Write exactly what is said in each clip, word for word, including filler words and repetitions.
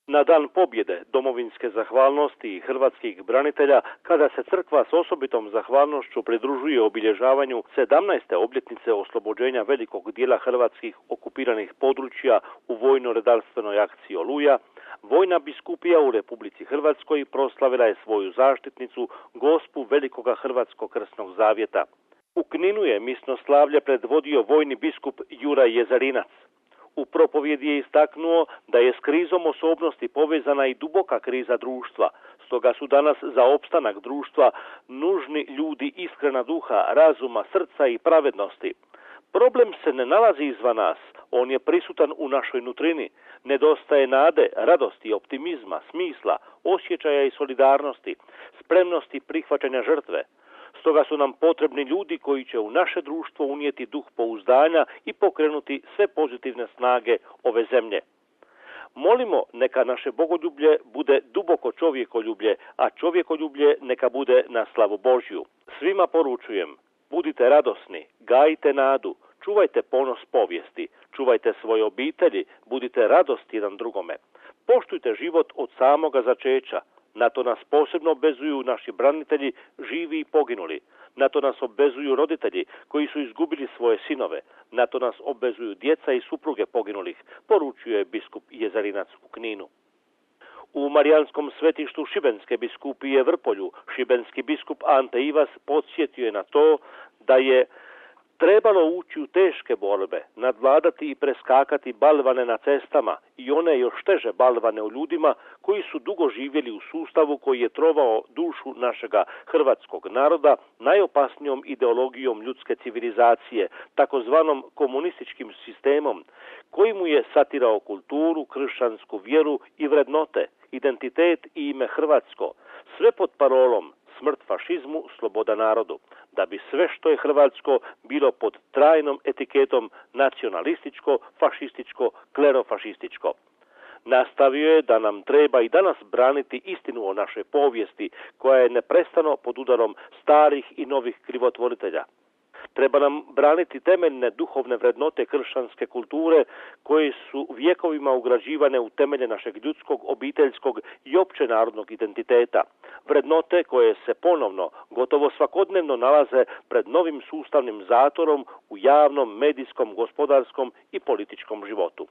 Na dan pobjede, domovinske zahvalnosti i hrvatskih branitelja, kada se crkva s osobitom zahvalnošću pridružuje obilježavanju sedamnaeste obljetnice oslobođenja velikog dijela hrvatskih okupiranih područja u vojno-redarstvenoj akciji Oluja, Vojna biskupija u Republici Hrvatskoj proslavila je svoju zaštitnicu, gospu Velikoga Hrvatskog krsnog zavjeta. U Kninu je misno slavlje predvodio vojni biskup Juraj Jezerinac. U propovjedi je istaknuo da je s krizom osobnosti povezana i duboka kriza društva, stoga su danas za opstanak društva nužni ljudi iskrena duha, razuma, srca i pravednosti. Problem se ne nalazi izvan nas, on je prisutan u našoj nutrini. Nedostaje nade, radosti, optimizma, smisla, osjećaja i solidarnosti, spremnosti prihvaćanja žrtve. Stoga su nam potrebni ljudi koji će u naše društvo unijeti duh pouzdanja i pokrenuti sve pozitivne snage ove zemlje. Molimo neka naše bogoljublje bude duboko čovjekoljublje, a čovjekoljublje neka bude na slavu Božju. Svima poručujem, budite radosni, gajite nadu, čuvajte ponos povijesti, čuvajte svoje obitelji, budite radost jedan drugome. Poštujte život od samoga začeća. Na to nas posebno obvezuju naši branitelji, živi i poginuli. Na to nas obvezuju roditelji koji su izgubili svoje sinove. Na to nas obvezuju djeca i supruge poginulih, poručuje biskup Jezerinac u Kninu. U Marijanskom svetištu Šibenske biskupije Vrpolju, šibenski biskup Ante Ivas podsjetio je na to da je trebalo ući u teške borbe, nadvladati i preskakati balvane na cestama i one još teže balvane u ljudima koji su dugo živjeli u sustavu koji je trovao dušu našega hrvatskog naroda najopasnijom ideologijom ljudske civilizacije, takozvanom komunističkim sistemom, koji mu je satirao kulturu, kršćansku vjeru i vrednote, identitet i ime hrvatsko, sve pod parolom smrt fašizmu, sloboda narodu, da bi sve što je hrvatsko bilo pod trajnom etiketom nacionalističko, fašističko, klerofašističko. Nastavio je da nam treba i danas braniti istinu o našoj povijesti, koja je neprestano pod udarom starih i novih krivotvoritelja. Treba nam braniti temeljne duhovne vrednote kršćanske kulture koje su vjekovima ugrađivane u temelje našeg ljudskog, obiteljskog i općenarodnog identiteta. Vrednote koje se ponovno, gotovo svakodnevno nalaze pred novim sustavnim zatorom u javnom, medijskom, gospodarskom i političkom životu.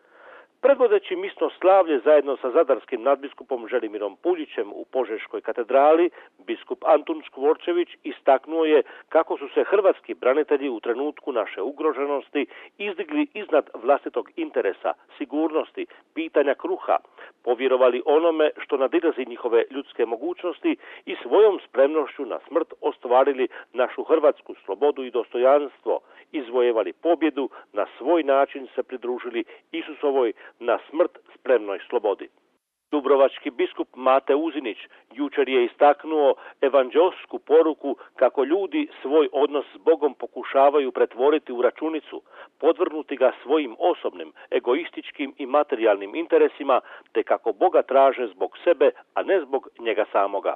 Predvodeći misno slavlje zajedno sa zadarskim nadbiskupom Želimirom Puljićem u Požeškoj katedrali, biskup Antun Škvorčević istaknuo je kako su se hrvatski branitelji u trenutku naše ugroženosti izdigli iznad vlastitog interesa, sigurnosti, pitanja kruha, povjerovali onome što nadilazi njihove ljudske mogućnosti i svojom spremnošću na smrt ostvarili našu hrvatsku slobodu i dostojanstvo, izvojevali pobjedu, na svoj način se pridružili Isusovoj na smrt spremnoj slobodi. Dubrovački biskup Mate Uzinić jučer je istaknuo evanđelsku poruku kako ljudi svoj odnos s Bogom pokušavaju pretvoriti u računicu, podvrnuti ga svojim osobnim, egoističkim i materijalnim interesima, te kako Boga traže zbog sebe, a ne zbog njega samoga.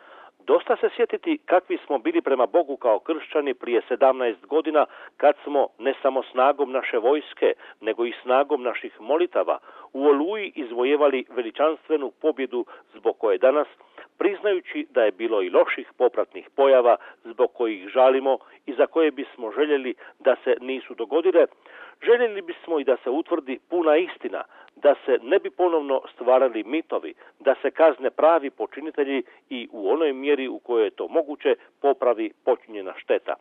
Dosta se sjetiti kakvi smo bili prema Bogu kao kršćani prije sedamnaest godina, kad smo ne samo snagom naše vojske, nego i snagom naših molitava u Oluji izvojevali veličanstvenu pobjedu zbog koje danas, priznajući da je bilo i loših popratnih pojava zbog kojih žalimo i za koje bismo željeli da se nisu dogodile, željeli bismo i da se utvrdi puna istina, da se ne bi ponovno stvarali mitovi, da se kazne pravi počinitelji i u onoj mjeri u kojoj je to moguće popravi počinjena šteta.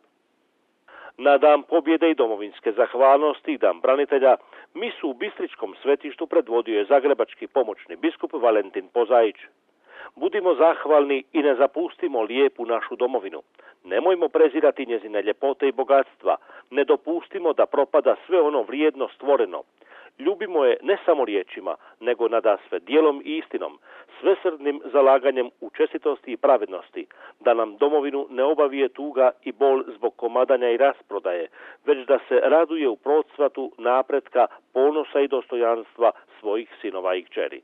Na dan pobjede i domovinske zahvalnosti i dan branitelja, misu u Bistričkom svetištu predvodio je zagrebački pomoćni biskup Valentin Pozaić. Budimo zahvalni i ne zapustimo lijepu našu domovinu. Nemojmo prezirati njezine ljepote i bogatstva. Ne dopustimo da propada sve ono vrijedno stvoreno. Ljubimo je ne samo riječima, nego nadasve djelom i istinom, svesrdnim zalaganjem u čestitosti i pravednosti, da nam domovinu ne obavije tuga i bol zbog komadanja i rasprodaje, već da se raduje u procvatu napretka, ponosa i dostojanstva svojih sinova i kćeri.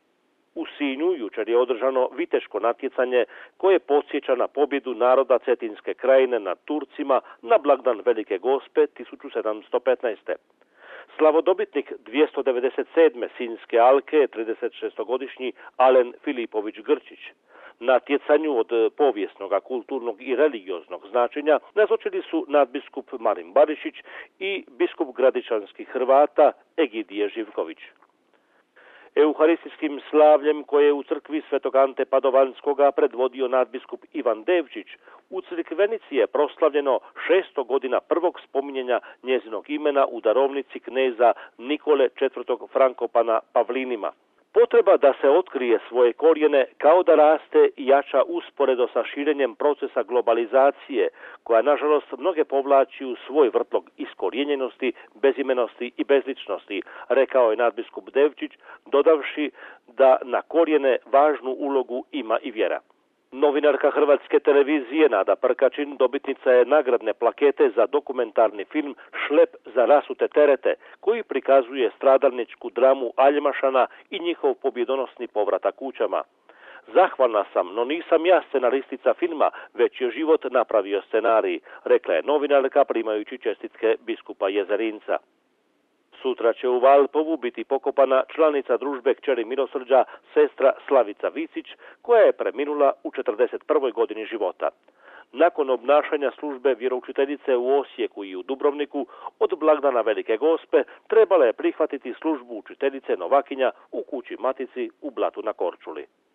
U Sinju jučer je održano viteško natjecanje koje podsjeća na pobjedu naroda Cetinske krajine nad Turcima na blagdan Velike Gospe tisuću sedamsto petnaeste. Slavodobitnik dvjesto devedeset sedme Sinjske alke, tridesetšestogodišnji Alen Filipović Grčić. Natjecanju od povijesnog, kulturnog i religioznog značenja nazočili su nadbiskup Marin Barišić i biskup gradičanskih Hrvata Egidije Živković. Euharistijskim slavljem koje je u crkvi Svetog Ante Padovanskoga predvodio nadbiskup Ivan Devčić, u crkvenici je proslavljeno šesto godina prvog spominjenja njezinog imena u darovnici kneza Nikole četvrtog Frankopana Pavlinima. Potreba da se otkrije svoje korijene kao da raste i jača usporedo sa širenjem procesa globalizacije, koja nažalost mnoge povlači u svoj vrtlog iskorijenjenosti, bezimenosti i bezličnosti, rekao je nadbiskup Devčić, dodavši da na korijene važnu ulogu ima i vjera. Novinarka Hrvatske televizije Nada Prkačin dobitnica je nagradne plakete za dokumentarni film Šlep za rasute terete, koji prikazuje stradalničku dramu Aljmašana i njihov pobjedonosni povratak kućama. Zahvalna sam, no nisam ja scenaristica filma, već je život napravio scenarij, rekla je novinarka primajući čestitke biskupa Jezerinca. Sutra će u Valpovu biti pokopana članica družbe kćeri Milosrđa, sestra Slavica Vicić, koja je preminula u četrdeset prvoj godini života. Nakon obnašanja službe vjeroučiteljice u Osijeku i u Dubrovniku, od blagdana Velike Gospe trebala je prihvatiti službu učiteljice Novakinja u kući Matici u Blatu na Korčuli.